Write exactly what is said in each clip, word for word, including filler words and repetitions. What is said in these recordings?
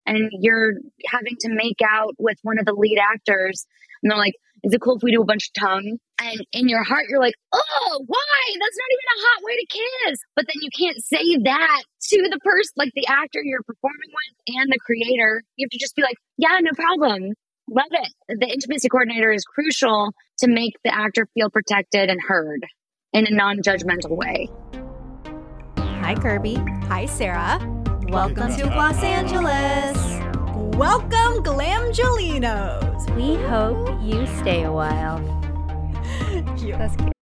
and you're having to make out with one of the lead actors, and they're like, is it cool if we do a bunch of tongue? And in your heart, you're like, oh, why? That's not even a hot way to kiss. But then you can't say that to the person, like the actor you're performing with and the creator. You have to just be like, yeah, no problem. Love it. The intimacy coordinator is crucial to make the actor feel protected and heard in a non-judgmental way. Hi, Kirby. Hi, Sarah. Welcome to Los Angeles. Welcome, Glamgelinos. We hope you stay a while. Cute. That's cute.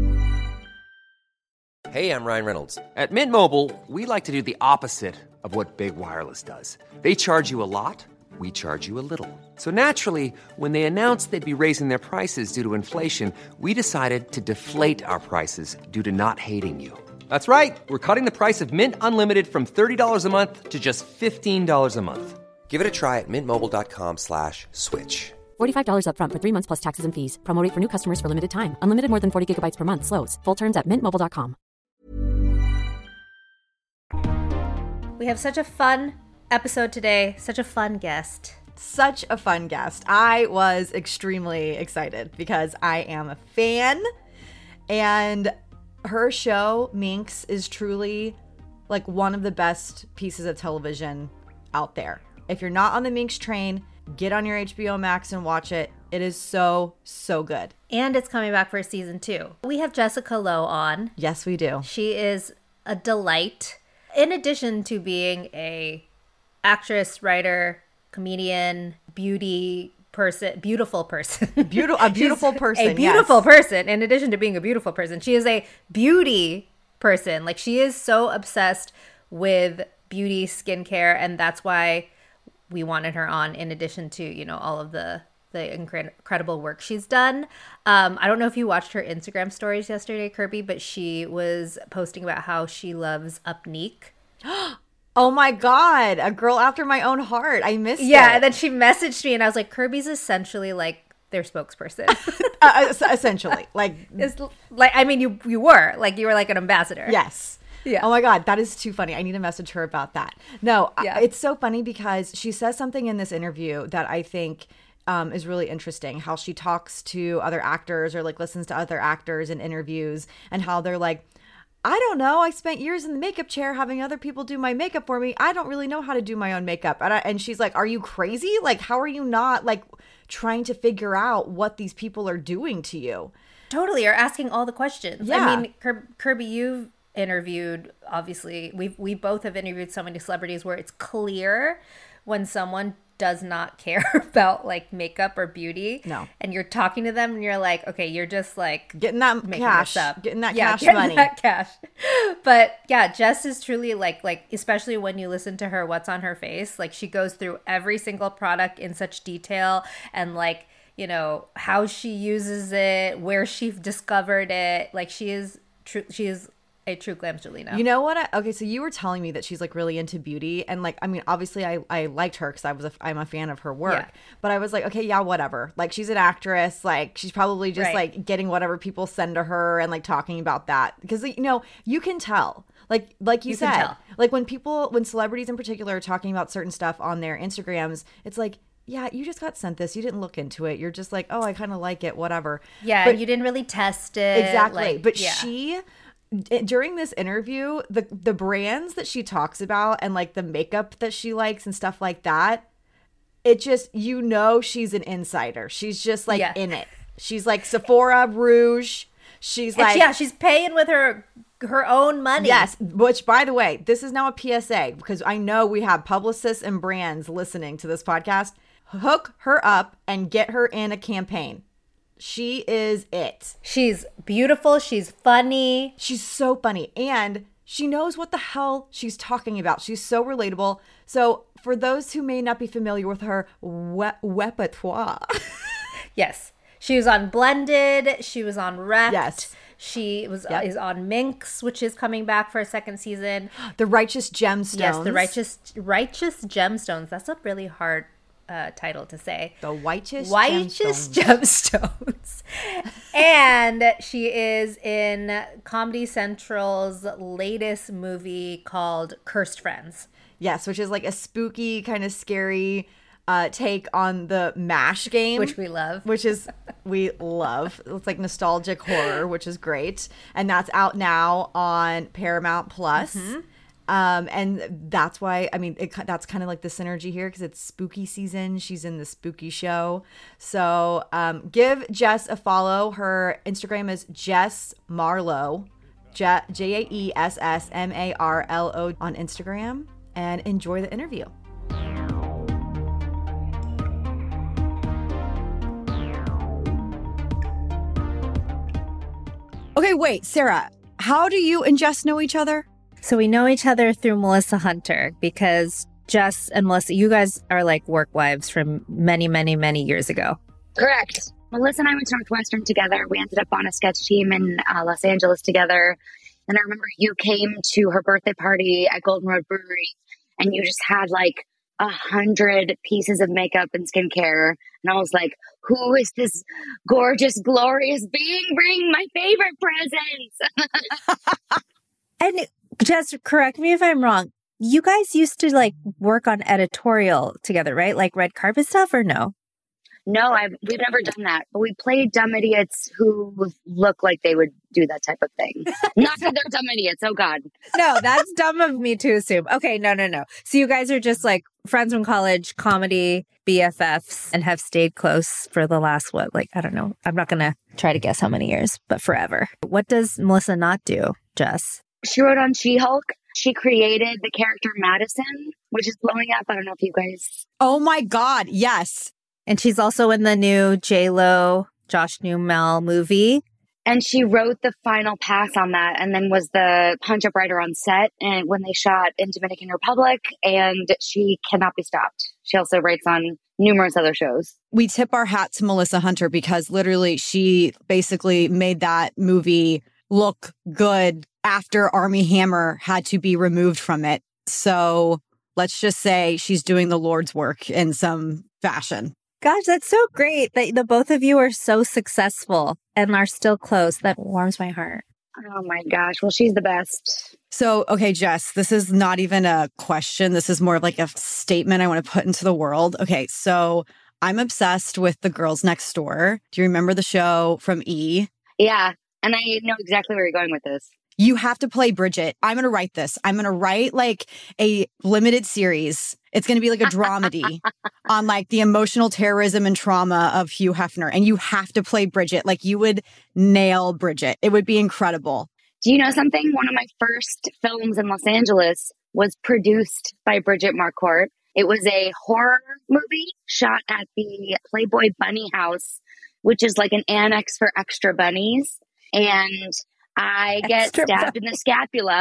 Hey, I'm Ryan Reynolds. At Mint Mobile, we like to do the opposite of what Big Wireless does. They charge you a lot, we charge you a little. So naturally, when they announced they'd be raising their prices due to inflation, we decided to deflate our prices due to not hating you. That's right. We're cutting the price of Mint Unlimited from thirty dollars a month to just fifteen dollars a month. Give it a try at mintmobile.com slash switch. forty-five dollars up front for three months plus taxes and fees. Promo rate for new customers for limited time. Unlimited more than forty gigabytes per month. Slows full terms at mint mobile dot com. We have such a fun episode today. Such a fun guest. Such a fun guest. I was extremely excited because I am a fan, and her show, Minx, is truly like one of the best pieces of television out there. If you're not on the Minx train, get on your H B O Max and watch it. It is so, so good. And it's coming back for season two. We have Jessica Lowe on. Yes, we do. She is a delight. In addition to being a actress, writer, comedian, beauty person, beautiful person. Beautiful, a beautiful person. A beautiful yes. person. In addition to being a beautiful person, she is a beauty person. Like, she is so obsessed with beauty, skincare, and that's why we wanted her on, in addition to, you know, all of the the incre- incredible work she's done. Um, I don't know if you watched her Instagram stories yesterday, Kirby, but she was posting about how she loves Upneek. Oh my God, a girl after my own heart. I missed yeah, it. Yeah, and then she messaged me and I was like, Kirby's essentially like their spokesperson. uh, essentially. Like, it's, like, I mean, you you were. Like, you were like an ambassador. Yes. Yeah. Oh my God, that is too funny. I need to message her about that. No, yeah. It's so funny because she says something in this interview that I think um, is really interesting. How she talks to other actors or like listens to other actors in interviews, and how they're like, I don't know. I spent years in the makeup chair having other people do my makeup for me. I don't really know how to do my own makeup. And, I, and she's like, are you crazy? Like, how are you not like trying to figure out what these people are doing to you? Totally. Or asking all the questions. Yeah. I mean, Kir- Kirby, you've interviewed, obviously, we we both have interviewed so many celebrities where it's clear when someone does not care about like makeup or beauty. No. And you're talking to them and you're like, okay, you're just like getting that making cash, this up. getting that yeah, cash getting money. That cash. But yeah, Jess is truly like, like, especially when you listen to her, What's on Her Face, like she goes through every single product in such detail and like, you know, how she uses it, where she discovered it. Like she is true. She is a true Glamgelina. You know what? I, okay, so you were telling me that she's like really into beauty, and like, I mean, obviously, I, I liked her because I was a, I'm a fan of her work. Yeah. But I was like, okay, yeah, whatever. Like, she's an actress. Like, she's probably just Right. like getting whatever people send to her and like talking about that because you know you can tell. Like, like you, You can said, tell. like when people, when celebrities in particular are talking about certain stuff on their Instagrams, it's like, yeah, you just got sent this. You didn't look into it. You're just like, oh, I kind of like it, whatever. Yeah, But- you didn't really test it. Exactly. Like, but yeah. she, during this interview, the the brands that she talks about and like the makeup that she likes and stuff like that, it just, you know, she's an insider. She's just like Yeah. in it. She's like Sephora, Rouge. She's And like, she- yeah, she's paying with her her own money. yes, which by the way, this is now a P S A because I know we have publicists and brands listening to this podcast. Hook her up and get her in a campaign. She is it. She's beautiful. She's funny. She's so funny. And she knows what the hell she's talking about. She's so relatable. So for those who may not be familiar with her we- repertoire. Yes. She was on Blended. She was on Wrecked. Yes. She was Yep. uh, is on Minx, which is coming back for a second season. The Righteous Gemstones. Yes, the Righteous Righteous Gemstones. That's a really hard uh, title to say. The Righteous Righteous Gemstones. Gemstones. And she is in Comedy Central's latest movie called Cursed Friends. Yes, which is like a spooky, kind of scary uh, take on the MASH game. Which we love. Which is, we love. It's like nostalgic horror, which is great. And that's out now on Paramount Plus. Mm-hmm. Um, and that's why, I mean, it, that's kind of like the synergy here because it's spooky season. She's in the spooky show. So um, give Jess a follow. Her Instagram is Jess Marlowe, J A E S S M A R L O on Instagram. And enjoy the interview. Okay, wait, Sarah, how do you and Jess know each other? So we know each other through Melissa Hunter because Jess and Melissa, you guys are like work wives from many, many, many years ago. Correct. Melissa and I went to Northwestern together. We ended up on a sketch team in uh, Los Angeles together. And I remember you came to her birthday party at Golden Road Brewery and you just had like a hundred pieces of makeup and skincare. And I was like, who is this gorgeous, glorious being bringing my favorite presents? And just correct me if I'm wrong. You guys used to like work on editorial together, right? Like red carpet stuff or no? No, I've, we've never done that. But we played dumb idiots who look like they would do that type of thing. Not that they're dumb idiots. Oh, God. No, that's dumb of me to assume. Okay, no, no, no. So you guys are just like friends from college, comedy, B F Fs, and have stayed close for the last, what, like, I don't know. I'm not going to try to guess how many years, but forever. What does Melissa not do, Jess? She wrote on She-Hulk. She created the character Madison, which is blowing up. I don't know if you guys... Oh, my God. Yes. And she's also in the new J-Lo, Josh Newmel movie. And she wrote the final pass on that and then was the punch-up writer on set and when they shot in Dominican Republic, and she cannot be stopped. She also writes on numerous other shows. We tip our hat to Melissa Hunter because literally she basically made that movie look good after Armie Hammer had to be removed from it. So let's just say she's doing the Lord's work in some fashion. Gosh, that's so great that the both of you are so successful and are still close. That warms my heart. Oh my gosh. Well, she's the best. So, okay, Jess, this is not even a question. This is more of like a statement I want to put into the world. Okay, so I'm obsessed with The Girls Next Door. Do you remember the show from E! Yeah. And I know exactly where you're going with this. You have to play Bridget. I'm going to write this. I'm going to write like a limited series. It's going to be like a dramedy on like the emotional terrorism and trauma of Hugh Hefner. And you have to play Bridget. Like you would nail Bridget. It would be incredible. Do you know something? One of my first films in Los Angeles was produced by Bridget Marquardt. It was a horror movie shot at the Playboy Bunny House, which is like an annex for extra bunnies. And I get Extra stabbed bu- in the scapula.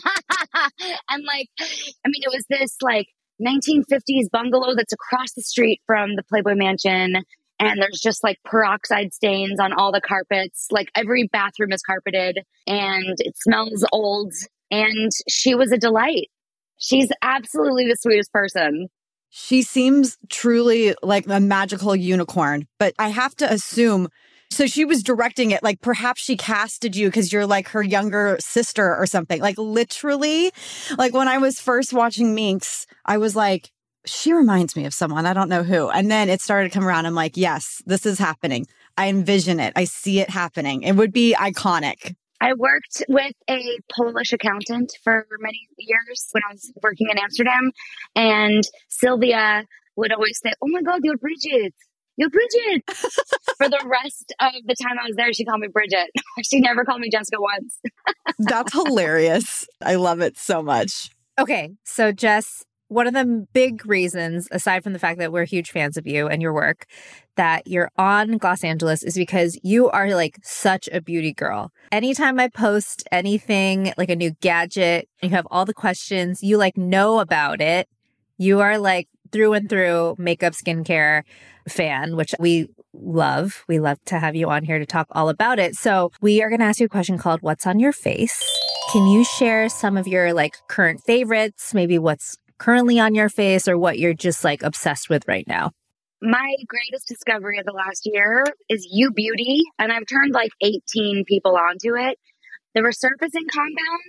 And like, I mean, it was this like nineteen fifties bungalow that's across the street from the Playboy Mansion. And there's just like peroxide stains on all the carpets. Like every bathroom is carpeted and it smells old. And she was a delight. She's absolutely the sweetest person. She seems truly like a magical unicorn, but I have to assume, so she was directing it, like perhaps she casted you because you're like her younger sister or something. Like literally, like when I was first watching Minx, I was like, she reminds me of someone. I don't know who. And then it started to come around. I'm like, yes, this is happening. I envision it. I see it happening. It would be iconic. I worked with a Polish accountant for many years when I was working in Amsterdam. And Sylvia would always say, oh my God, you're Bridget. You're Bridget. For the rest of the time I was there, she called me Bridget. She never called me Jessica once. That's hilarious. I love it so much. Okay, so Jess, one of the big reasons, aside from the fact that we're huge fans of you and your work, that you're on Gloss Angeles is because you are like such a beauty girl. Anytime I post anything, like a new gadget, you have all the questions, you like know about it. You are like through and through makeup, skincare fan, which we love. We love to have you on here to talk all about it. So we are going to ask you a question called What's on Your Face? Can you share some of your like current favorites, maybe what's currently on your face or what you're just like obsessed with right now? My greatest discovery of the last year is U Beauty, and I've turned like eighteen people onto it. The resurfacing compound,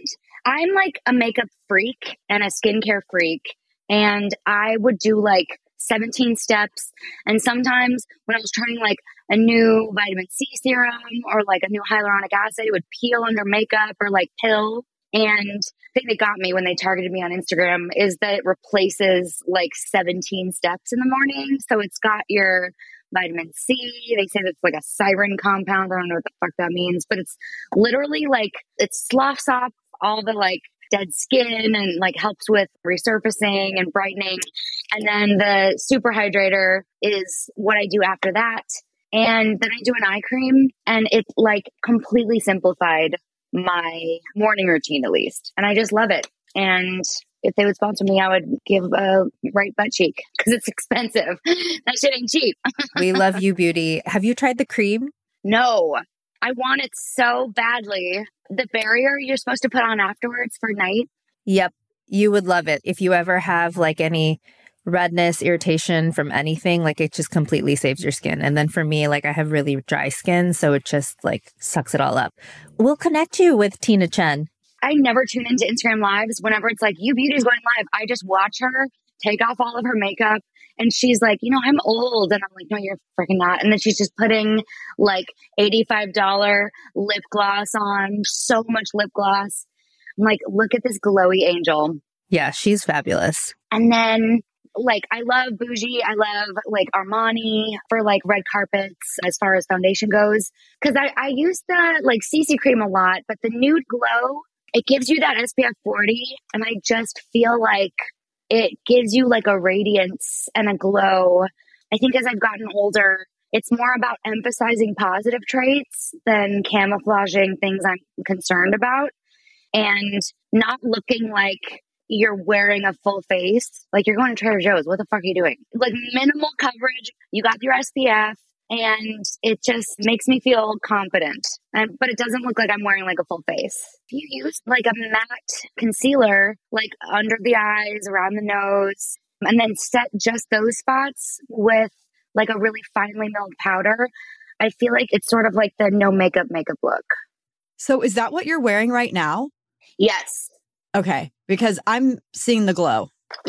I'm like a makeup freak and a skincare freak. And I would do like seventeen steps. And sometimes when I was trying like a new vitamin C serum or like a new hyaluronic acid, it would peel under makeup or like pill. And the thing that got me when they targeted me on Instagram is that it replaces like seventeen steps in the morning. So it's got your vitamin C. They say that's like a siren compound. I don't know what the fuck that means, but it's literally like it sloughs off all the like dead skin and like helps with resurfacing and brightening. And then the super hydrator is what I do after that. And then I do an eye cream, and it like completely simplified my morning routine, at least. And I just love it. And if they would sponsor me, I would give a right butt cheek because it's expensive. That shit ain't cheap. We love you, Beauty. Have you tried the cream? No, I want it so badly. The barrier you're supposed to put on afterwards for night. Yep. You would love it. If you ever have like any redness, irritation from anything, like it just completely saves your skin. And then for me, like I have really dry skin, so it just like sucks it all up. We'll connect you with Tina Chen. I never tune into Instagram lives. Whenever it's like, you Beauty's going live, I just watch her take off all of her makeup. And she's like, you know, I'm old. And I'm like, no, you're freaking not. And then she's just putting like eighty-five dollars lip gloss on, so much lip gloss. I'm like, look at this glowy angel. Yeah, she's fabulous. And then like, I love Bougie. I love like Armani for like red carpets as far as foundation goes. Cause I, I use the like C C cream a lot, but the Nude Glow, it gives you that S P F forty. And I just feel like it gives you like a radiance and a glow. I think as I've gotten older, it's more about emphasizing positive traits than camouflaging things I'm concerned about and not looking like you're wearing a full face. Like you're going to Trader Joe's. What the fuck are you doing? Like minimal coverage. You got your S P F and it just makes me feel confident. And, but it doesn't look like I'm wearing like a full face. If you use like a matte concealer, like under the eyes, around the nose, and then set just those spots with like a really finely milled powder, I feel like it's sort of like the no makeup makeup look. So is that what you're wearing right now? Yes. Okay, because I'm seeing the glow.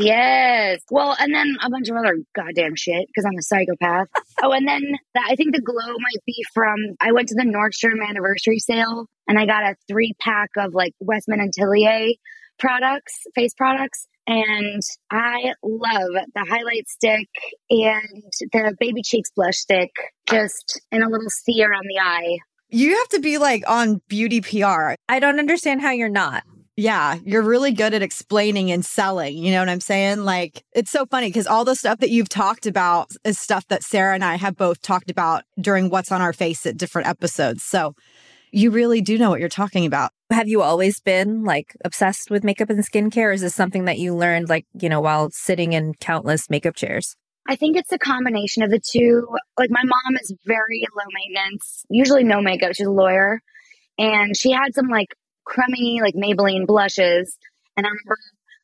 Yes. Well, and then a bunch of other goddamn shit because I'm a psychopath. Oh, and then the, I think the glow might be from, I went to the Nordstrom anniversary sale and I got a three pack of like Westman and Tillier products, face products. And I love the highlight stick and the Baby Cheeks blush stick just in a little C around the eye. You have to be like on beauty P R. I don't understand how you're not. Yeah, you're really good at explaining and selling. You know what I'm saying? Like, it's so funny because all the stuff that you've talked about is stuff that Sarah and I have both talked about during What's on Our Face at different episodes. So you really do know what you're talking about. Have you always been like obsessed with makeup and skincare? Or is this something that you learned like, you know, while sitting in countless makeup chairs? I think it's a combination of the two. Like my mom is very low maintenance, usually no makeup. She's a lawyer. And she had some like crummy like Maybelline blushes. And I remember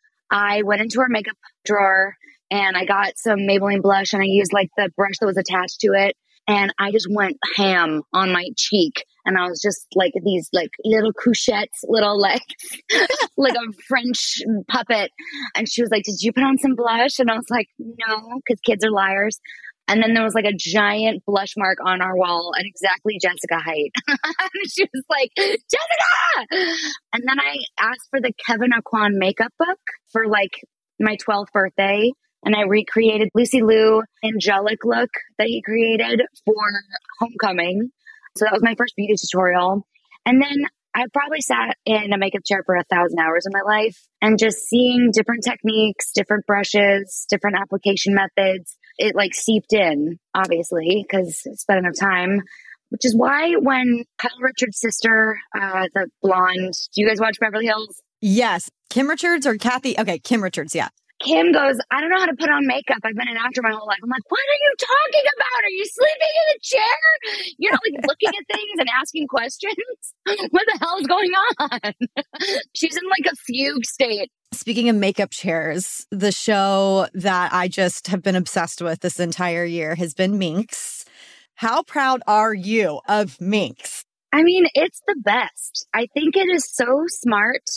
I went into her makeup drawer and I got some Maybelline blush and I used like the brush that was attached to it. And I just went ham on my cheek. And I was just like these like little couchettes, little like, like a French puppet. And she was like, did you put on some blush? And I was like, no, because kids are liars. And then there was like a giant blush mark on our wall and exactly Jessica height. She was like, Jessica! And then I asked for the Kevyn Aucoin makeup book for like my twelfth birthday. And I recreated Lucy Liu angelic look that he created for Homecoming. So that was my first beauty tutorial. And then I probably sat in a makeup chair for a thousand hours in my life and just seeing different techniques, different brushes, different application methods. It like seeped in, obviously, because I spent enough time, which is why when Kyle Richards' sister, uh, the blonde, do you guys watch Beverly Hills? Yes. Kim Richards or Kathy? Okay, Kim Richards, yeah. Kim goes, I don't know how to put on makeup. I've been an actor my whole life. I'm like, what are you talking about? Are you sleeping in a chair? You're not like looking at things and asking questions? What the hell is going on? She's in like a fugue state. Speaking of makeup chairs, the show that I just have been obsessed with this entire year has been Minx. How proud are you of Minx? I mean, it's the best. I think it is so smart.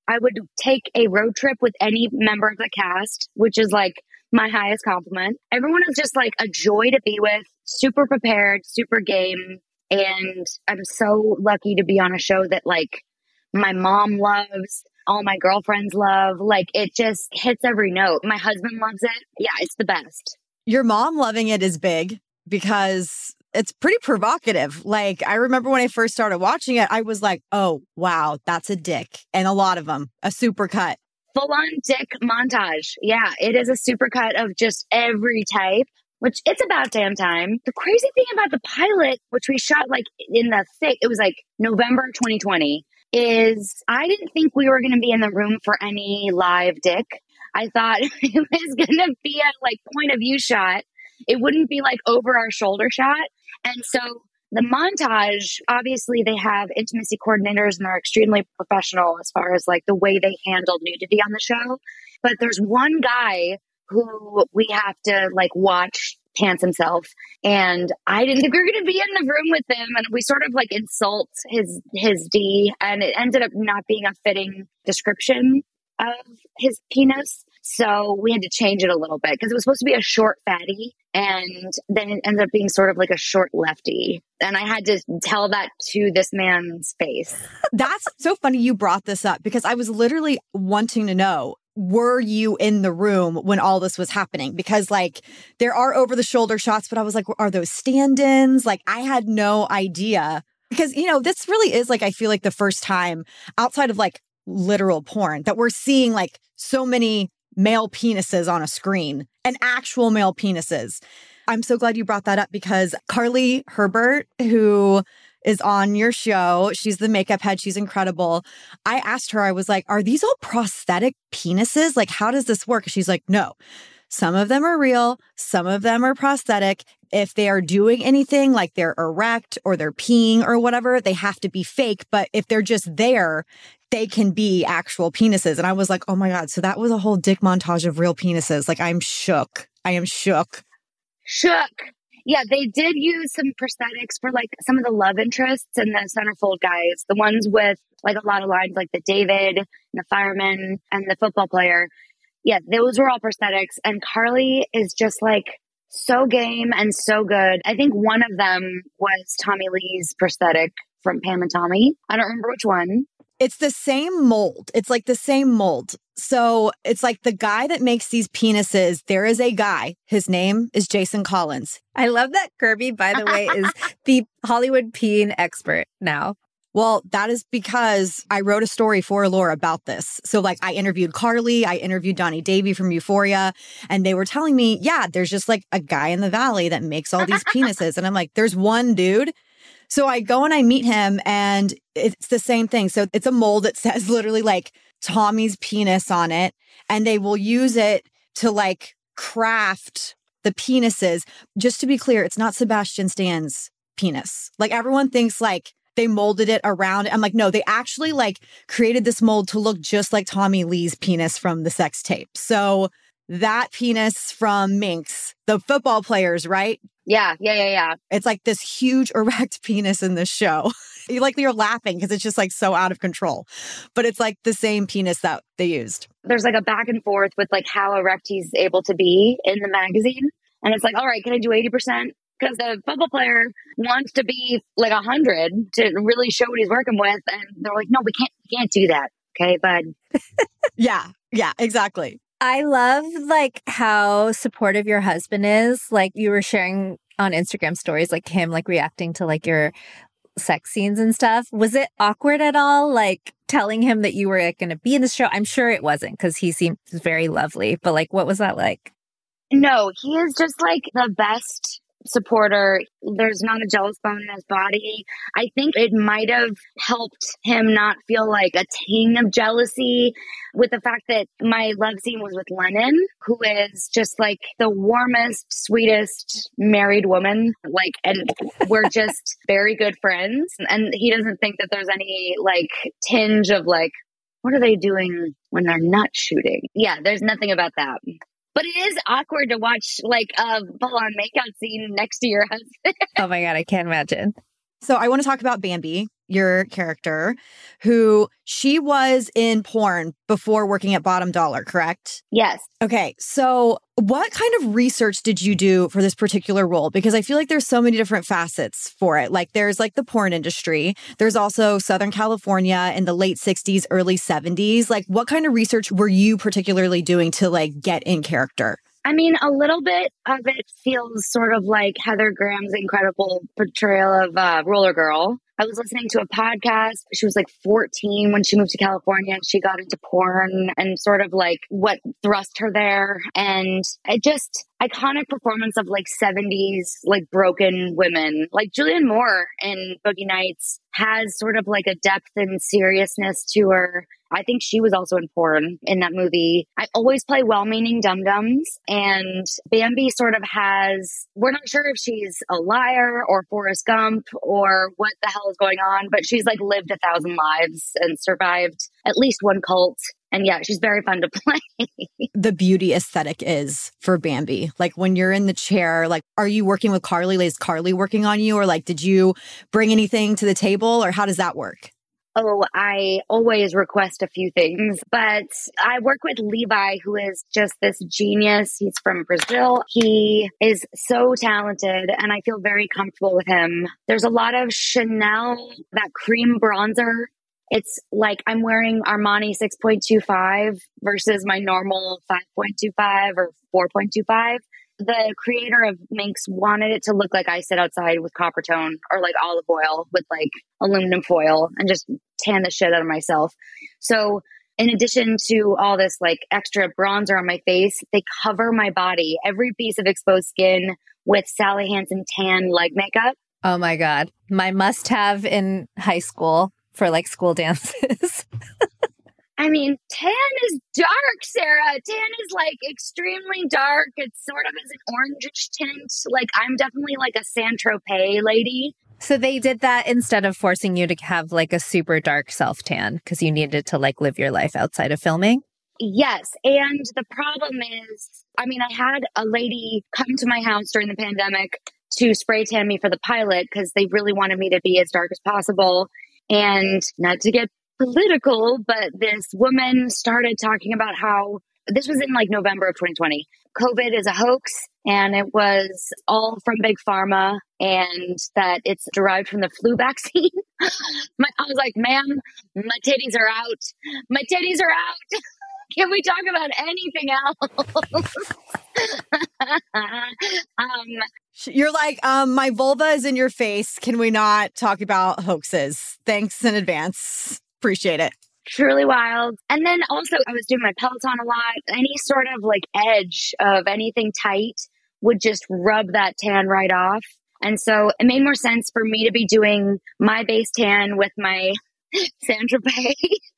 I would take a road trip with any member of the cast, which is like my highest compliment. Everyone is just like a joy to be with, super prepared, super game. And I'm so lucky to be on a show that like my mom loves, all my girlfriends love. Like it just hits every note. My husband loves it. Yeah, it's the best. Your mom loving it is big because it's pretty provocative. Like I remember when I first started watching it, I was like, oh, wow, that's a dick. And a lot of them, a supercut. Full on dick montage. Yeah, it is a supercut of just every type, which it's about damn time. The crazy thing about the pilot, which we shot like in the thick, it was like November twenty twenty, is I didn't think we were going to be in the room for any live dick. I thought it was going to be a like point of view shot. It wouldn't be like over our shoulder shot. And so the montage, obviously they have intimacy coordinators and they're extremely professional as far as like the way they handled nudity on the show. But there's one guy who we have to like watch pants himself. And I didn't think we were going to be in the room with him. And we sort of like insult his, his D, and it ended up not being a fitting description of his penis. So we had to change it a little bit because it was supposed to be a short fatty. And then it ended up being sort of like a short lefty. And I had to tell that to this man's face. That's so funny you brought this up because I was literally wanting to know, were you in the room when all this was happening? Because like there are over the shoulder shots, but I was like, are those stand-ins? Like I had no idea because, you know, this really is like, I feel like the first time outside of like literal porn that we're seeing like so many male penises on a screen and actual male penises. I'm so glad you brought that up because Carly Herbert, who is on your show, she's the makeup head. She's incredible. I asked her, I was like, are these all prosthetic penises? Like, how does this work? She's like, no, some of them are real. Some of them are prosthetic. If they are doing anything like they're erect or they're peeing or whatever, they have to be fake. But if they're just there, they can be actual penises. And I was like, oh my God. So that was a whole dick montage of real penises. Like, I'm shook. I am shook. Shook. Yeah, they did use some prosthetics for like some of the love interests and the centerfold guys, the ones with like a lot of lines like the David and the fireman and the football player. Yeah, those were all prosthetics. And Carly is just like so game and so good. I think one of them was Tommy Lee's prosthetic from Pam and Tommy. I don't remember which one. It's the same mold. It's like the same mold. So it's like the guy that makes these penises, there is a guy. His name is Jason Collins. I love that Kirby, by the way, is the Hollywood peen expert now. Well, that is because I wrote a story for Allure about this. So like I interviewed Carly, I interviewed Donnie Davy from Euphoria, and they were telling me, yeah, there's just like a guy in the valley that makes all these penises. And I'm like, there's one dude. So I go and I meet him and it's the same thing. So it's a mold that says literally like Tommy's penis on it. And they will use it to like craft the penises. Just to be clear, it's not Sebastian Stan's penis. Like everyone thinks like they molded it around. I'm like, no, they actually like created this mold to look just like Tommy Lee's penis from the sex tape. So that penis from Minx, the football players, right? Yeah, yeah, yeah, yeah. It's like this huge erect penis in this show. You like you're laughing because it's just like so out of control. But it's like the same penis that they used. There's like a back and forth with like how erect he's able to be in the magazine. And it's like, all right, can I do eighty percent? Because the football player wants to be like one hundred to really show what he's working with. And they're like, no, we can't, we can't do that. Okay, bud. Yeah, yeah, exactly. I love like how supportive your husband is. Like you were sharing on Instagram stories, like him like reacting to like your sex scenes and stuff. Was it awkward at all? Like telling him that you were like, going to be in the show? I'm sure it wasn't because he seemed very lovely. But like, what was that like? No, he is just like the best supporter. There's not a jealous bone in his body. I think it might have helped him not feel like a ting of jealousy with the fact that my love scene was with Lennon, who is just like the warmest, sweetest married woman. Like, and we're just very good friends. And he doesn't think that there's any like tinge of like, what are they doing when they're not shooting? Yeah, there's nothing about that. But it is awkward to watch like a full-on makeout scene next to your husband. Oh my God, I can't imagine. So I want to talk about Bambi. your character, who she was in porn before working at Bottom Dollar, correct? Yes. Okay, so what kind of research did you do for this particular role? Because I feel like there's so many different facets for it. Like there's like the porn industry. There's also Southern California in the late sixties, early seventies. Like what kind of research were you particularly doing to like get in character? I mean, a little bit of it feels sort of like Heather Graham's incredible portrayal of uh, Roller Girl. I was listening to a podcast. She was like fourteen when she moved to California and she got into porn and sort of like what thrust her there. And it just iconic performance of like seventies, like broken women, like Julianne Moore in Boogie Nights has sort of like a depth and seriousness to her. I think she was also in porn in that movie. I always play well-meaning dum-dums, and Bambi sort of has, we're not sure if she's a liar or Forrest Gump or what the hell is going on, but she's like lived a thousand lives and survived at least one cult. And yeah, she's very fun to play. The beauty aesthetic is for Bambi. Like when you're in the chair, like, are you working with Carly? Like, is Carly working on you? Or like, did you bring anything to the table, or how does that work? Oh, I always request a few things, but I work with Levi, who is just this genius. He's from Brazil. He is so talented, and I feel very comfortable with him. There's a lot of Chanel, that cream bronzer. It's like I'm wearing Armani six point two five versus my normal five point two five or four point two five. The creator of Minx wanted it to look like I sit outside with copper tone or like olive oil with like aluminum foil and just tan the shit out of myself. So in addition to all this like extra bronzer on my face, they cover my body, every piece of exposed skin, with Sally Hansen tan leg makeup. Oh my God. My must have in high school for like school dances. I mean, tan is dark, Sarah. Tan is like extremely dark. It sort of has an orangish tint. Like I'm definitely like a Saint-Tropez lady. So they did that instead of forcing you to have like a super dark self tan because you needed to like live your life outside of filming? Yes. And the problem is, I mean, I had a lady come to my house during the pandemic to spray tan me for the pilot because they really wanted me to be as dark as possible. And not to get political, but this woman started talking about how this was in like November of twenty twenty. COVID is a hoax and it was all from Big Pharma and that it's derived from the flu vaccine. my, I was like, ma'am, my titties are out. My titties are out. Can we talk about anything else? um, You're like, um, my vulva is in your face. Can we not talk about hoaxes? Thanks in advance. Appreciate it. Truly wild. And then also I was doing my Peloton a lot. Any sort of like edge of anything tight would just rub that tan right off. And so it made more sense for me to be doing my base tan with my Saint-Tropez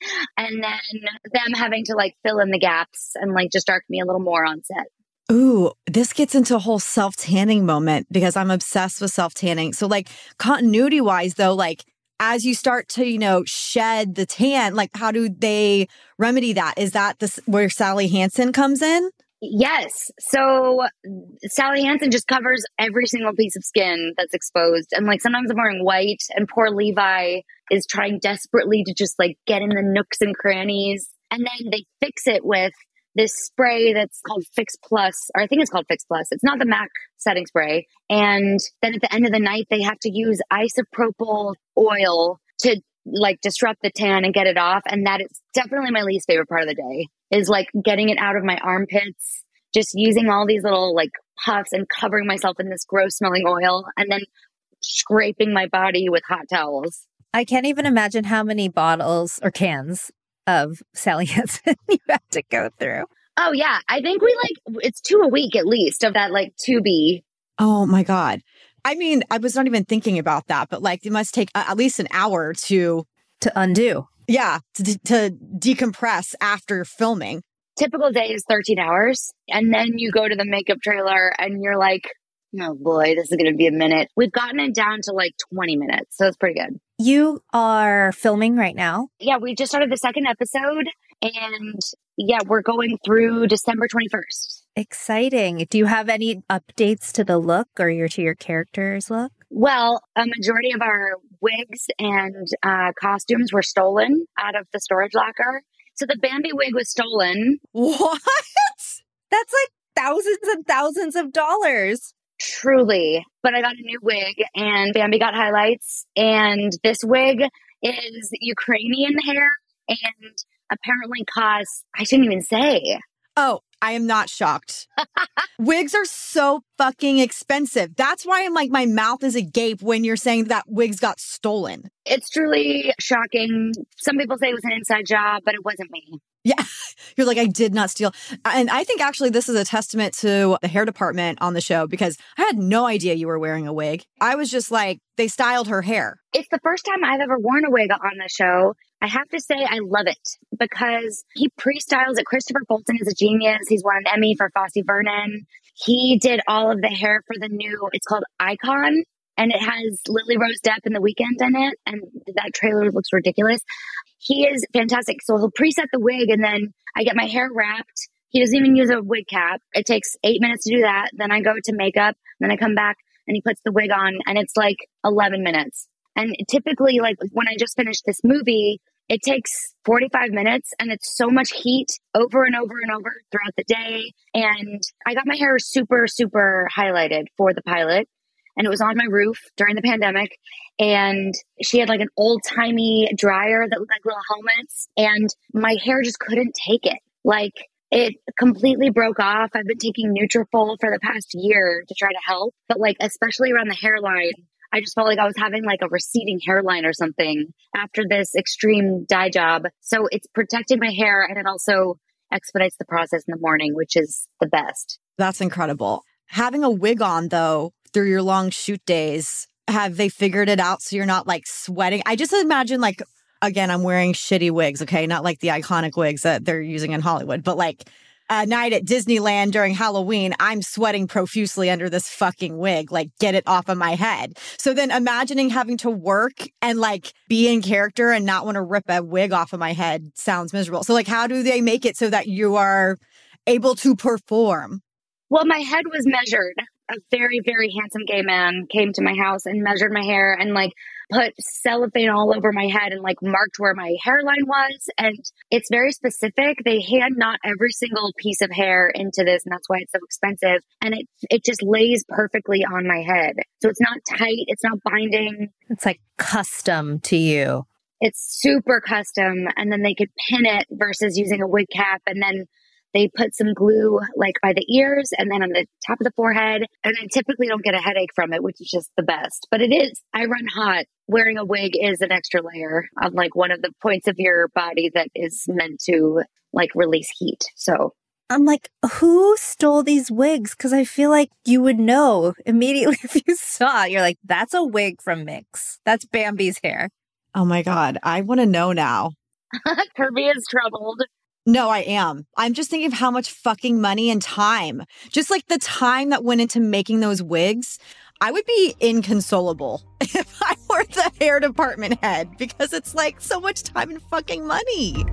and then them having to like fill in the gaps and like just darken me a little more on set. Ooh, this gets into a whole self-tanning moment because I'm obsessed with self-tanning. So like continuity wise though, like as you start to, you know, shed the tan, like how do they remedy that? Is that this where Sally Hansen comes in? Yes. So Sally Hansen just covers every single piece of skin that's exposed. And like sometimes I'm wearing white and poor Levi is trying desperately to just like get in the nooks and crannies. And then they fix it with this spray that's called Fix Plus, or I think it's called Fix Plus. It's not the MAC setting spray. And then at the end of the night, they have to use isopropyl oil to like disrupt the tan and get it off. And that is definitely my least favorite part of the day is like getting it out of my armpits, just using all these little like puffs and covering myself in this gross smelling oil and then scraping my body with hot towels. I can't even imagine how many bottles or cans of Sally Hansen you have to go through. Oh yeah. I think we like, it's two a week at least of that like two B. Oh my God. I mean, I was not even thinking about that, but like it must take uh, at least an hour to... To undo. Yeah, to, to decompress after filming. Typical day is thirteen hours. And then you go to the makeup trailer and you're like, oh boy, this is going to be a minute. We've gotten it down to like twenty minutes. So it's pretty good. You are filming right now? Yeah, we just started the second episode. And yeah, we're going through December twenty-first. Exciting. Do you have any updates to the look or your to your character's look? Well, a majority of our wigs and uh, costumes were stolen out of the storage locker. So the Bambi wig was stolen. What? That's like thousands and thousands of dollars. Truly. But I got a new wig and Bambi got highlights. And this wig is Ukrainian hair and apparently costs, I shouldn't even say. Oh, I am not shocked. Wigs are so fucking expensive. That's why I'm like, my mouth is agape when you're saying that wigs got stolen. It's truly shocking. Some people say it was an inside job, but it wasn't me. Yeah. You're like, I did not steal. And I think actually this is a testament to the hair department on the show because I had no idea you were wearing a wig. I was just like, they styled her hair. It's the first time I've ever worn a wig on the show. I have to say I love it because he pre-styles it. Christopher Fulton is a genius. He's won an Emmy for Fosse Vernon. He did all of the hair for the new, it's called Icon, and it has Lily Rose Depp and The Weeknd in it, and that trailer looks ridiculous. He is fantastic. So he'll preset the wig, and then I get my hair wrapped. He doesn't even use a wig cap. It takes eight minutes to do that. Then I go to makeup, then I come back, and he puts the wig on, and it's like eleven minutes. And typically, like when I just finished this movie, it takes forty-five minutes and it's so much heat over and over and over throughout the day. And I got my hair super, super highlighted for the pilot. And it was on my roof during the pandemic. And she had like an old timey dryer that looked like little helmets. And my hair just couldn't take it. Like it completely broke off. I've been taking Nutrafol for the past year to try to help. But like, especially around the hairline, I just felt like I was having like a receding hairline or something after this extreme dye job. So it's protected my hair and it also expedites the process in the morning, which is the best. That's incredible. Having a wig on though, through your long shoot days, have they figured it out so you're not like sweating? I just imagine like, again, I'm wearing shitty wigs, okay? Not like the iconic wigs that they're using in Hollywood, but like a night at Disneyland during Halloween, I'm sweating profusely under this fucking wig, like get it off of my head. So then imagining having to work and like be in character and not want to rip a wig off of my head sounds miserable. So like, how do they make it so that you are able to perform? Well, my head was measured. A very, very handsome gay man came to my house and measured my hair and like put cellophane all over my head and like marked where my hairline was. And it's very specific. They hand knot every single piece of hair into this. And that's why it's so expensive. And it, it just lays perfectly on my head. So it's not tight. It's not binding. It's like custom to you. It's super custom. And then they could pin it versus using a wig cap. And then they put some glue like by the ears and then on the top of the forehead. And I typically don't get a headache from it, which is just the best. But it is, I run hot. Wearing a wig is an extra layer on like one of the points of your body that is meant to like release heat. So I'm like, who stole these wigs? Because I feel like you would know immediately if you saw it. You're like, that's a wig from Mix. That's Bambi's hair. Oh my God. I want to know now. Kirby is troubled. No, I am. I'm just thinking of how much fucking money and time, just like the time that went into making those wigs. I would be inconsolable if I were the hair department head because it's like so much time and fucking money.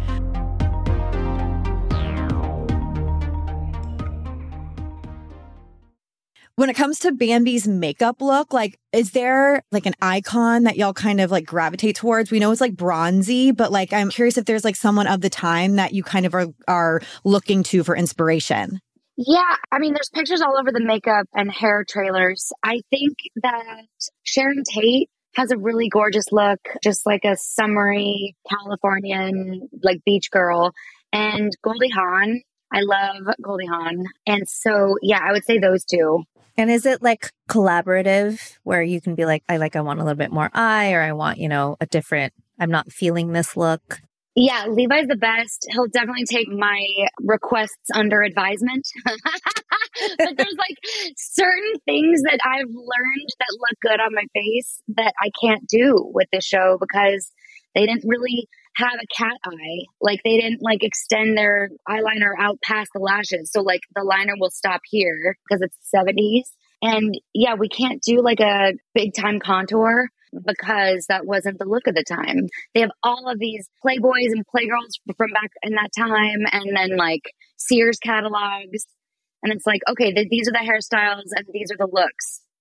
When it comes to Bambi's makeup look, like, is there like an icon that y'all kind of like gravitate towards? We know it's like bronzy, but like, I'm curious if there's like someone of the time that you kind of are, are looking to for inspiration. Yeah. I mean, there's pictures all over the makeup and hair trailers. I think that Sharon Tate has a really gorgeous look, just like a summery Californian, like beach girl. And Goldie Hawn, I love Goldie Hawn. And so, yeah, I would say those two. And is it like collaborative where you can be like, I like, I want a little bit more eye, or I want, you know, a different, I'm not feeling this look? Yeah, Levi's the best. He'll definitely take my requests under advisement. But there's like certain things that I've learned that look good on my face that I can't do with the show because they didn't really have a cat eye. Like they didn't like extend their eyeliner out past the lashes. So like the liner will stop here because it's seventies. And yeah, we can't do like a big time contour because that wasn't the look of the time. They have all of these Playboys and Playgirls from back in that time. And then like Sears catalogs. And it's like, okay, th- these are the hairstyles and these are the looks.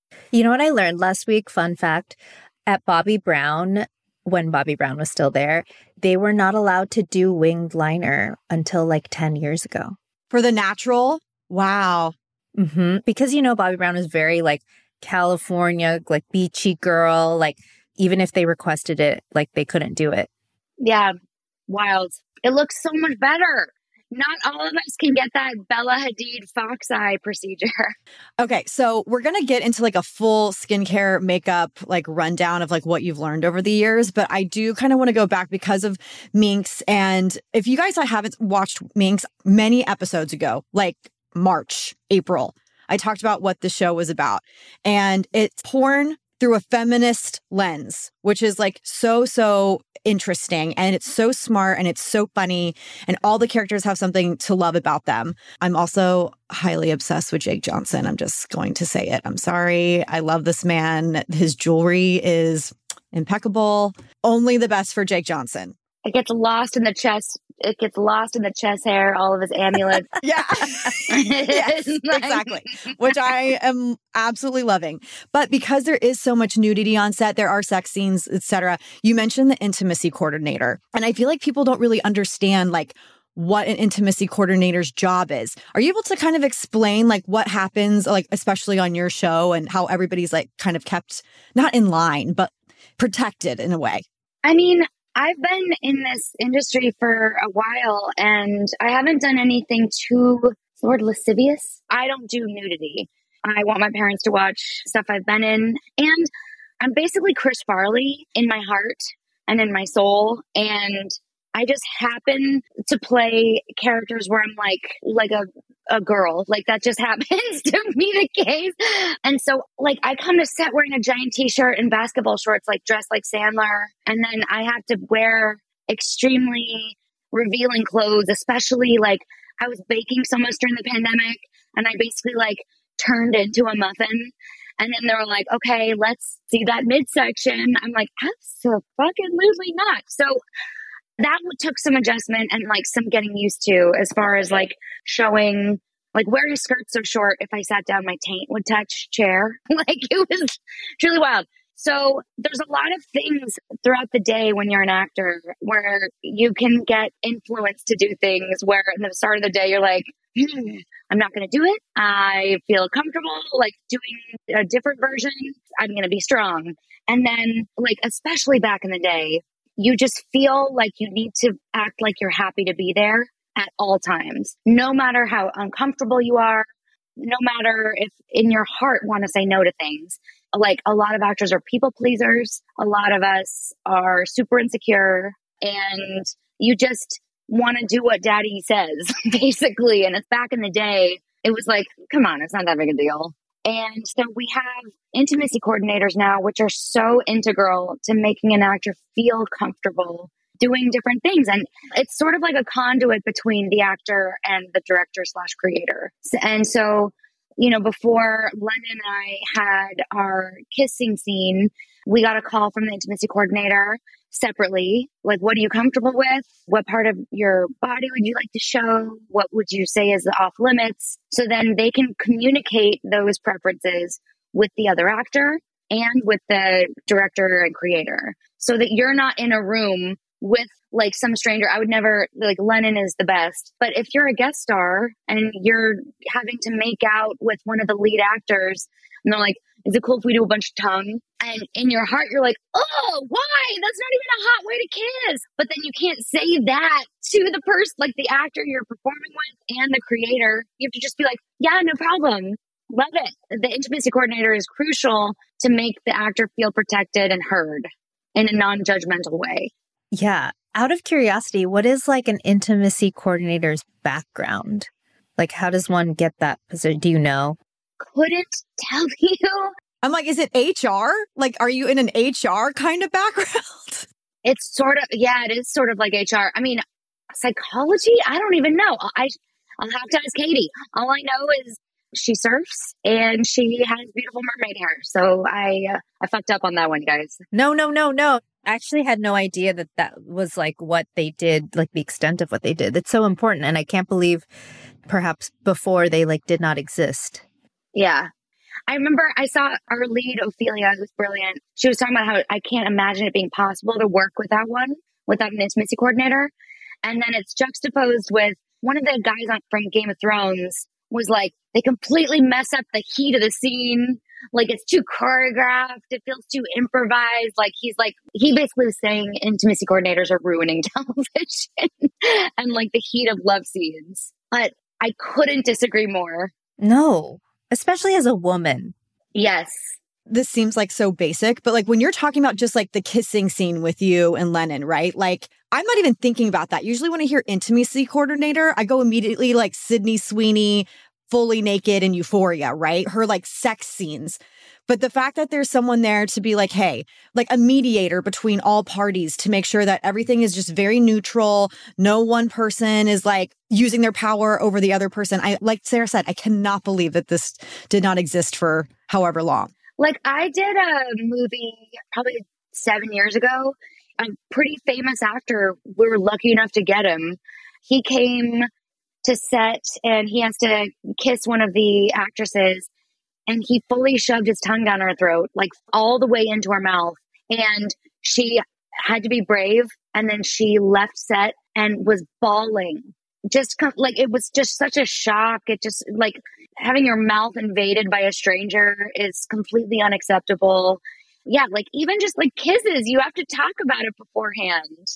You know what I learned last week? Fun fact. At Bobbi Brown, when Bobbi Brown was still there, they were not allowed to do winged liner until like ten years ago. For the natural? Wow. Mm-hmm. Because, you know, Bobbi Brown is very like California, like beachy girl. Like even if they requested it, like they couldn't do it. Yeah. Wild. It looks so much better. Not all of us can get that Bella Hadid fox eye procedure. Okay, so we're going to get into like a full skincare makeup like rundown of like what you've learned over the years, but I do kind of want to go back because of Minx. And if you guys haven't watched Minx many episodes ago, like March, April, I talked about what the show was about. And it's porn through a feminist lens, which is like so, so interesting. And it's so smart and it's so funny. And all the characters have something to love about them. I'm also highly obsessed with Jake Johnson. I'm just going to say it. I'm sorry. I love this man. His jewelry is impeccable. Only the best for Jake Johnson. It gets lost in the chest. It gets lost in the chest hair, all of his amulets. Yeah. Yes, exactly. Which I am absolutely loving. But because there is so much nudity on set, there are sex scenes, et cetera. You mentioned the intimacy coordinator. And I feel like people don't really understand like what an intimacy coordinator's job is. Are you able to kind of explain like what happens, like especially on your show, and how everybody's like kind of kept not in line, but protected in a way? I mean, I've been in this industry for a while and I haven't done anything too, what's the word, lascivious. I don't do nudity. I want my parents to watch stuff I've been in. And I'm basically Chris Farley in my heart and in my soul. And I just happen to play characters where I'm like, like a, a girl, like that just happens to be the case. And so like, I come to set wearing a giant t-shirt and basketball shorts, like dressed like Sandler. And then I have to wear extremely revealing clothes, especially like I was baking so much during the pandemic and I basically like turned into a muffin. And then they were like, okay, let's see that midsection. I'm like, absolutely not. So that took some adjustment and like some getting used to as far as like showing, like wearing a skirt so short, if I sat down, my taint would touch chair. Like it was truly wild. So there's a lot of things throughout the day when you're an actor where you can get influenced to do things where at the start of the day, you're like, hmm, I'm not going to do it. I feel comfortable like doing a different version. I'm going to be strong. And then like, especially back in the day, you just feel like you need to act like you're happy to be there at all times, no matter how uncomfortable you are, no matter if in your heart want to say no to things. Like a lot of actors are people pleasers. A lot of us are super insecure and you just want to do what daddy says, basically. And it's back in the day, it was like, come on, it's not that big a deal. And so we have intimacy coordinators now, which are so integral to making an actor feel comfortable doing different things. And it's sort of like a conduit between the actor and the director slash creator. And so, you know, before Lennon and I had our kissing scene, we got a call from the intimacy coordinator separately. Like, what are you comfortable with? What part of your body would you like to show? What would you say is the off limits? So then they can communicate those preferences with the other actor and with the director and creator so that you're not in a room with like some stranger. I would never, like Lennon is the best, but if you're a guest star and you're having to make out with one of the lead actors and they're like, is it cool if we do a bunch of tongue? And in your heart, you're like, oh, why? That's not even a hot way to kiss. But then you can't say that to the person, like the actor you're performing with and the creator. You have to just be like, yeah, no problem. Love it. The intimacy coordinator is crucial to make the actor feel protected and heard in a non-judgmental way. Yeah. Out of curiosity, what is like an intimacy coordinator's background? Like, how does one get that position? Do you know? Couldn't tell you. I'm like, is it H R? Like, are you in an H R kind of background? It's sort of, yeah, it is sort of like H R. I mean, psychology? I don't even know. I, I'll have to ask Katie. All I know is she surfs and she has beautiful mermaid hair. So I, uh, I fucked up on that one, guys. No, no, no, no. I actually had no idea that that was like what they did, like the extent of what they did. It's so important. And I can't believe perhaps before they like did not exist. Yeah. I remember I saw our lead, Ophelia, who's brilliant. She was talking about how I can't imagine it being possible to work without one, without an intimacy coordinator. And then it's juxtaposed with one of the guys on from Game of Thrones was like, they completely mess up the heat of the scene. Like it's too choreographed. It feels too improvised. Like he's like, he basically was saying intimacy coordinators are ruining television and like the heat of love scenes. But I couldn't disagree more. No, especially as a woman. Yes. This seems like so basic, but like when you're talking about just like the kissing scene with you and Lennon, right? Like I'm not even thinking about that. Usually when I hear intimacy coordinator, I go immediately like Sydney Sweeney, fully naked in Euphoria, right? Her like sex scenes. But the fact that there's someone there to be like, hey, like a mediator between all parties to make sure that everything is just very neutral. No one person is like using their power over the other person. I, like Sarah said, I cannot believe that this did not exist for however long. Like I did a movie probably seven years ago. A pretty famous actor, we were lucky enough to get him. He came to set and he has to kiss one of the actresses and he fully shoved his tongue down her throat, like all the way into her mouth. And she had to be brave. And then she left set and was bawling. Just like, it was just such a shock. It just like having your mouth invaded by a stranger is completely unacceptable. Yeah. Like even just like kisses, you have to talk about it beforehand.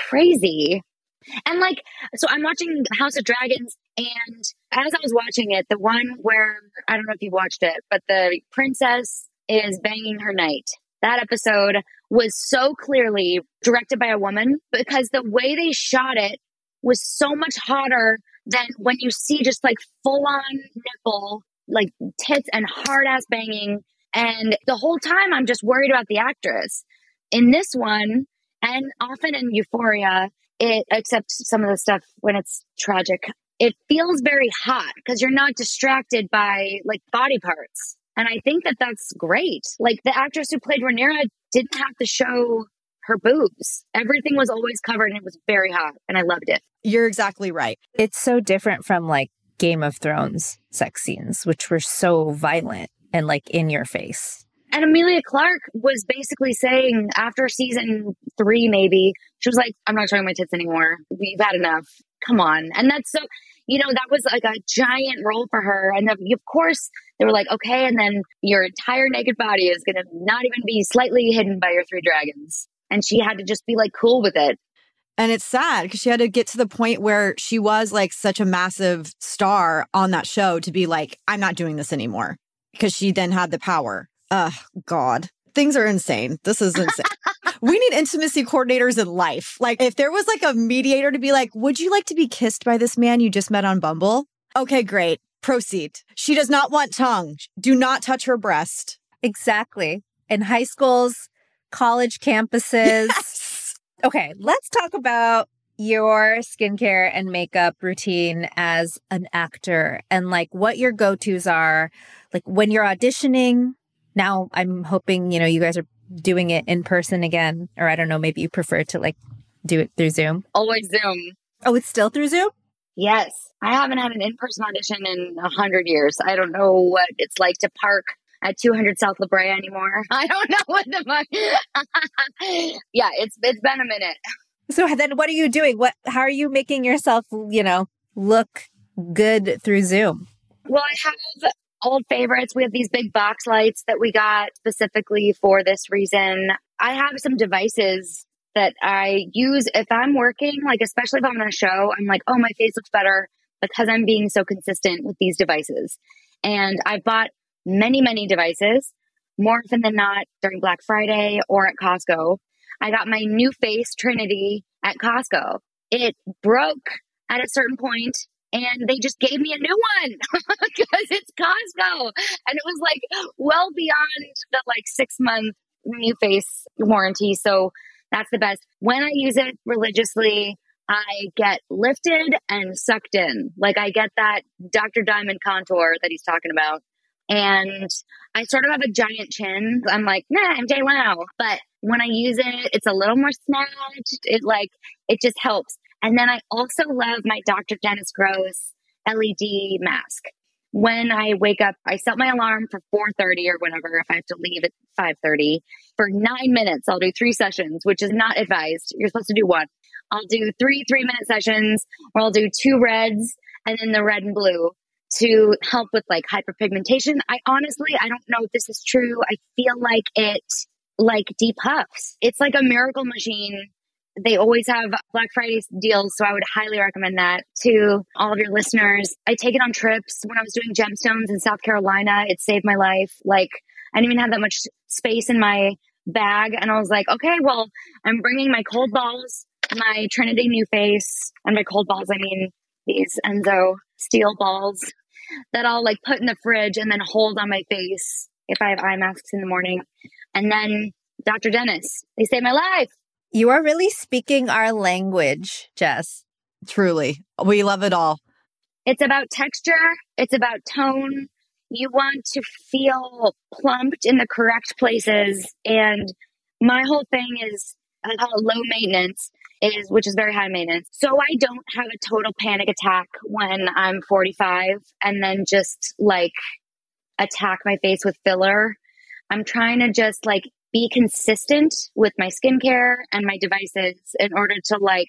Crazy. And like, so I'm watching House of Dragons, and as I was watching it, the one where, I don't know if you watched it, but the princess is banging her knight. That episode was so clearly directed by a woman because the way they shot it was so much hotter than when you see just like full on nipple, like tits and hard ass banging. And the whole time I'm just worried about the actress. In this one, and often in Euphoria, it, except some of the stuff when it's tragic, it feels very hot because you're not distracted by like body parts. And I think that that's great. Like the actress who played Rhaenyra didn't have to show her boobs. Everything was always covered and it was very hot and I loved it. You're exactly right. It's so different from like Game of Thrones sex scenes, which were so violent and like in your face. And Emilia Clarke was basically saying after season three, maybe, she was like, I'm not showing my tits anymore. We've had enough. Come on. And that's so, you know, that was like a giant role for her. And then, of course, they were like, okay, and then your entire naked body is going to not even be slightly hidden by your three dragons. And she had to just be like cool with it. And it's sad because she had to get to the point where she was like such a massive star on that show to be like, I'm not doing this anymore, because she then had the power. Ugh, God. Things are insane. This is insane. We need intimacy coordinators in life. Like if there was like a mediator to be like, would you like to be kissed by this man you just met on Bumble? Okay, great. Proceed. She does not want tongue. Do not touch her breast. Exactly. In high schools, college campuses. Yes. Okay, let's talk about your skincare and makeup routine as an actor and like what your go-tos are. Like when you're auditioning. Now I'm hoping, you know, you guys are doing it in person again, or I don't know, maybe you prefer to like do it through Zoom. Always Zoom. Oh, it's still through Zoom? Yes. I haven't had an in-person audition in a hundred years. I don't know what it's like to park at two hundred South La Brea anymore. I don't know what the fuck. Yeah, it's it's been a minute. So then what are you doing? What, how are you making yourself, you know, look good through Zoom? Well, I have old favorites. We have these big box lights that we got specifically for this reason. I have some devices that I use if I'm working, like especially if I'm on a show, I'm like, oh, my face looks better because I'm being so consistent with these devices. And I bought many, many devices, more often than not during Black Friday or at Costco. I got my new face Trinity at Costco. It broke at a certain point. And they just gave me a new one because it's Costco. And it was like well beyond the like six month new face warranty. So that's the best. When I use it religiously, I get lifted and sucked in. Like I get that Doctor Diamond contour that he's talking about. And I sort of have a giant chin. I'm like, nah, I'm JWoww. But when I use it, it's a little more snatched. It like, it just helps. And then I also love my Doctor Dennis Gross L E D mask. when I wake up, I set my alarm for four thirty or whatever if I have to leave at five thirty. For nine minutes, I'll do three sessions, which is not advised. You're supposed to do one. I'll do three three-minute sessions, or I'll do two reds and then the red and blue to help with like hyperpigmentation. I honestly, I don't know if this is true. I feel like it like depuffs. It's like a miracle machine. They always have Black Friday deals, so I would highly recommend that to all of your listeners. I take it on trips. When I was doing gemstones in South Carolina, it saved my life. Like, I didn't even have that much space in my bag. And I was like, okay, well, I'm bringing my cold balls, my Trinity New Face, and by cold balls, I mean these Enzo steel balls that I'll like put in the fridge and then hold on my face if I have eye masks in the morning. And then Doctor Dennis, they saved my life. You are really speaking our language, Jess. Truly. We love it all. It's about texture. It's about tone. You want to feel plumped in the correct places. And my whole thing is, I call it low maintenance, is which is very high maintenance. So I don't have a total panic attack when I'm forty-five and then just like attack my face with filler. I'm trying to just like be consistent with my skincare and my devices in order to like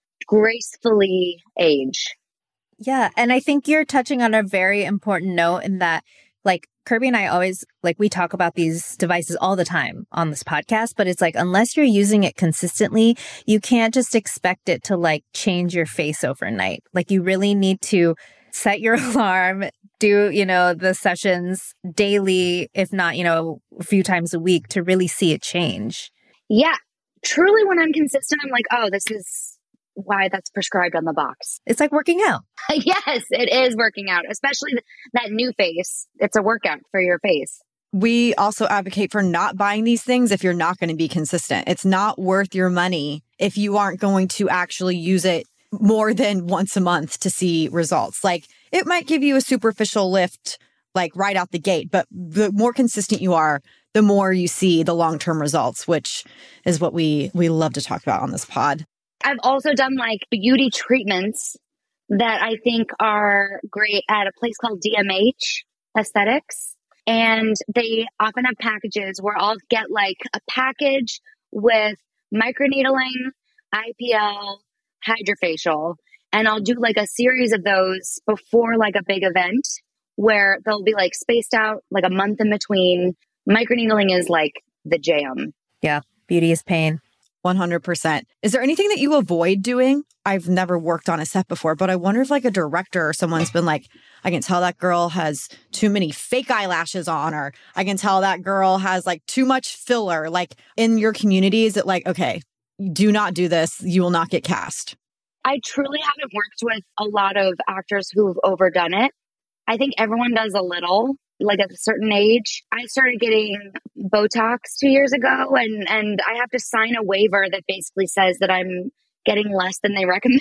gracefully age. Yeah. And I think you're touching on a very important note in that, like, Kirby and I always, like, we talk about these devices all the time on this podcast, but it's like, unless you're using it consistently, you can't just expect it to like change your face overnight. Like, you really need to set your alarm, do, you know, the sessions daily, if not, you know, a few times a week to really see it change. Yeah. Truly, when I'm consistent, I'm like, oh, this is why that's prescribed on the box. It's like working out. Yes, it is working out, especially th- that new face. It's a workout for your face. We also advocate for not buying these things if you're not going to be consistent. It's not worth your money if you aren't going to actually use it more than once a month to see results. Like, it might give you a superficial lift, like right out the gate, but the more consistent you are, the more you see the long-term results, which is what we we love to talk about on this pod. I've also done like beauty treatments that I think are great at a place called D M H Aesthetics. And they often have packages where I'll get like a package with microneedling, I P L, hydrofacial. And I'll do like a series of those before like a big event where they'll be like spaced out like a month in between. Microneedling is like the jam. Yeah. Beauty is pain. one hundred percent. Is there anything that you avoid doing? I've never worked on a set before, but I wonder if like a director or someone's been like, I can tell that girl has too many fake eyelashes on, or I can tell that girl has like too much filler. Like, in your community, is it like, okay, do not do this, you will not get cast? I truly haven't worked with a lot of actors who've overdone it. I think everyone does a little. Like at a certain age, I started getting Botox two years ago, and, and I have to sign a waiver that basically says that I'm getting less than they recommend.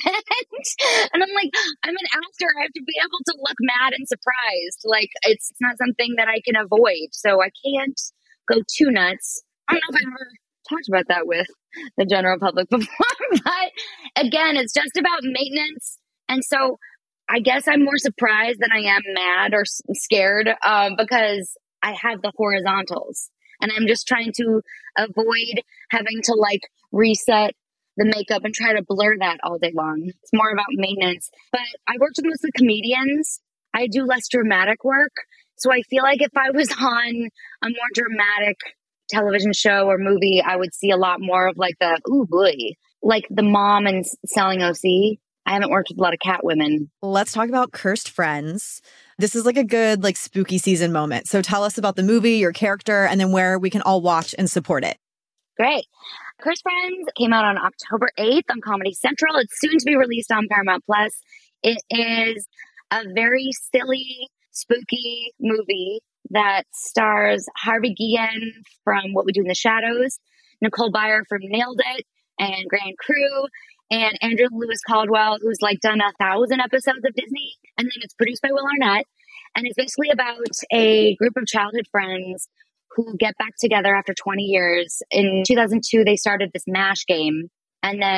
And I'm like, I'm an actor. I have to be able to look mad and surprised. Like, it's not something that I can avoid. So I can't go too nuts. I don't know if I've ever talked about that with the general public before, but again, it's just about maintenance. And so I guess I'm more surprised than I am mad or scared um, because I have the horizontals, and I'm just trying to avoid having to like reset the makeup and try to blur that all day long. It's more about maintenance. But I worked with mostly comedians. I do less dramatic work. So I feel like if I was on a more dramatic television show or movie, I would see a lot more of like the, ooh boy, like the mom in Selling O C. I haven't worked with a lot of cat women. Let's talk about Cursed Friends. This is like a good like spooky season moment. So tell us about the movie, your character, and then where we can all watch and support it. Great. Cursed Friends came out on October eighth on Comedy Central. It's soon to be released on Paramount Plus. It is a very silly, spooky movie that stars Harvey Guillen from What We Do in the Shadows, Nicole Byer from Nailed It, and Grand Crew, and Andrew Lewis Caldwell, who's like done a thousand episodes of Disney. And then it's produced by Will Arnett. And it's basically about a group of childhood friends who get back together after twenty years. In two thousand two, they started this MASH game. And then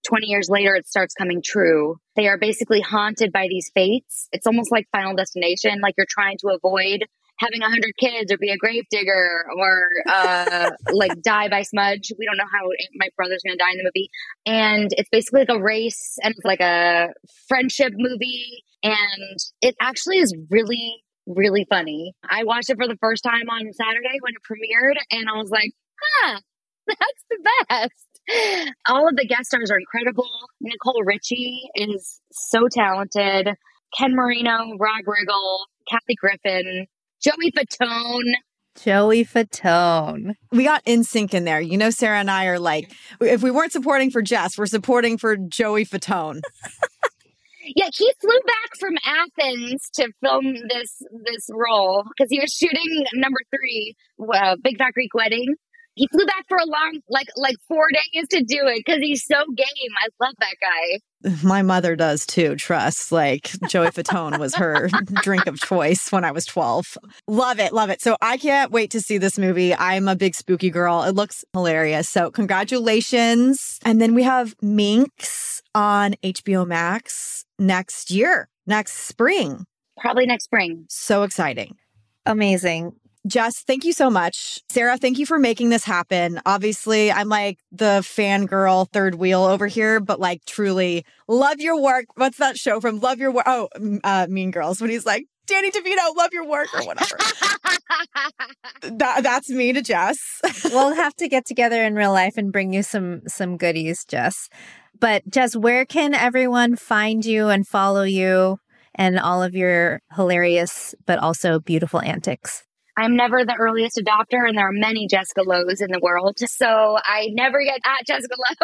twenty years later, it starts coming true. They are basically haunted by these fates. It's almost like Final Destination, like you're trying to avoid having a hundred kids or be a grave digger or uh, like die by smudge. We don't know how my brother's going to die in the movie. And it's basically like a race and it's like a friendship movie. And it actually is really, really funny. I watched it for the first time on Saturday when it premiered and I was like, huh, that's the best. All of the guest stars are incredible. Nicole Richie is so talented. Ken Marino, Rob Riggle, Kathy Griffin, Joey Fatone. Joey Fatone. We got N Sync in there. You know, Sarah and I are like, if we weren't supporting for Jess, we're supporting for Joey Fatone. Yeah, he flew back from Athens to film this this role because he was shooting number three, uh, Big Fat Greek Wedding. He flew back for a long, like like four days to do it because he's so game. I love that guy. My mother does too, trust. Like Joey Fatone was her drink of choice when I was twelve. Love it, love it. So I can't wait to see this movie. I'm a big spooky girl. It looks hilarious. So congratulations. And then we have Minx on H B O Max next year, next spring. Probably next spring. So exciting. Amazing. Jess, thank you so much. Sarah, thank you for making this happen. Obviously, I'm like the fangirl third wheel over here, but like truly love your work. What's that show from Love Your Work? Oh, uh, Mean Girls, when he's like, Danny DeVito, love your work or whatever. that, that's me to Jess. We'll have to get together in real life and bring you some some goodies, Jess. But Jess, where can everyone find you and follow you and all of your hilarious but also beautiful antics? I'm never the earliest adopter, and there are many Jessica Lowe's in the world, so I never get at Jessica Lowe.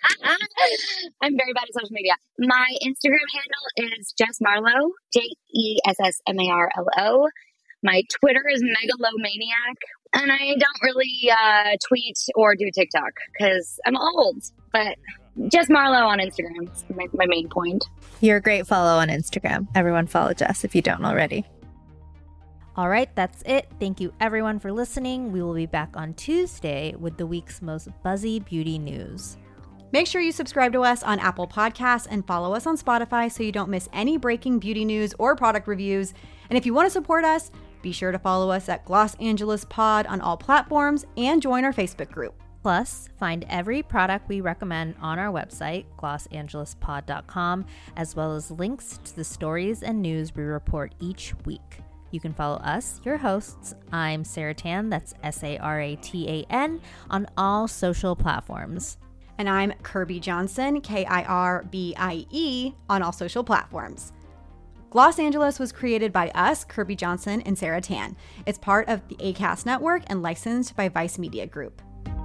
I'm very bad at social media. My Instagram handle is Jess Marlowe, J E S S M A R L O. My Twitter is Megalomaniac, and I don't really uh, tweet or do TikTok because I'm old, but Jess Marlowe on Instagram is my, my main point. You're a great follow on Instagram. Everyone follow Jess if you don't already. All right, that's it. Thank you everyone for listening. We will be back on Tuesday with the week's most buzzy beauty news. Make sure you subscribe to us on Apple Podcasts and follow us on Spotify so you don't miss any breaking beauty news or product reviews. And if you want to support us, be sure to follow us at Gloss Angeles Pod on all platforms and join our Facebook group. Plus, find every product we recommend on our website, gloss angeles pod dot com, as well as links to the stories and news we report each week. You can follow us, your hosts. I'm Sarah Tan, that's S A R A T A N, on all social platforms. And I'm Kirby Johnson, K I R B I E, on all social platforms. Gloss Angeles was created by us, Kirby Johnson and Sarah Tan. It's part of the ACAST network and licensed by Vice Media Group.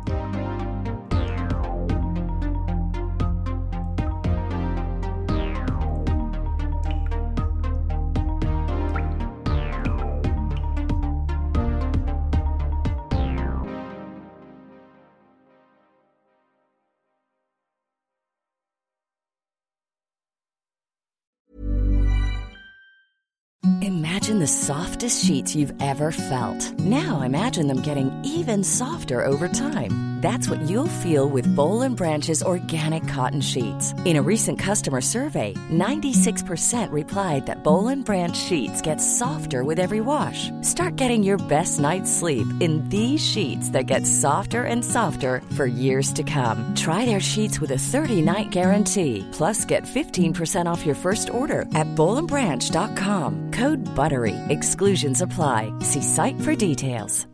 Imagine the softest sheets you've ever felt. Now imagine them getting even softer over time. That's what you'll feel with Boll and Branch's organic cotton sheets. In a recent customer survey, ninety-six percent replied that Boll and Branch sheets get softer with every wash. Start getting your best night's sleep in these sheets that get softer and softer for years to come. Try their sheets with a thirty-night guarantee. Plus, get fifteen percent off your first order at boll and branch dot com. Code BUTTERY. Exclusions apply. See site for details.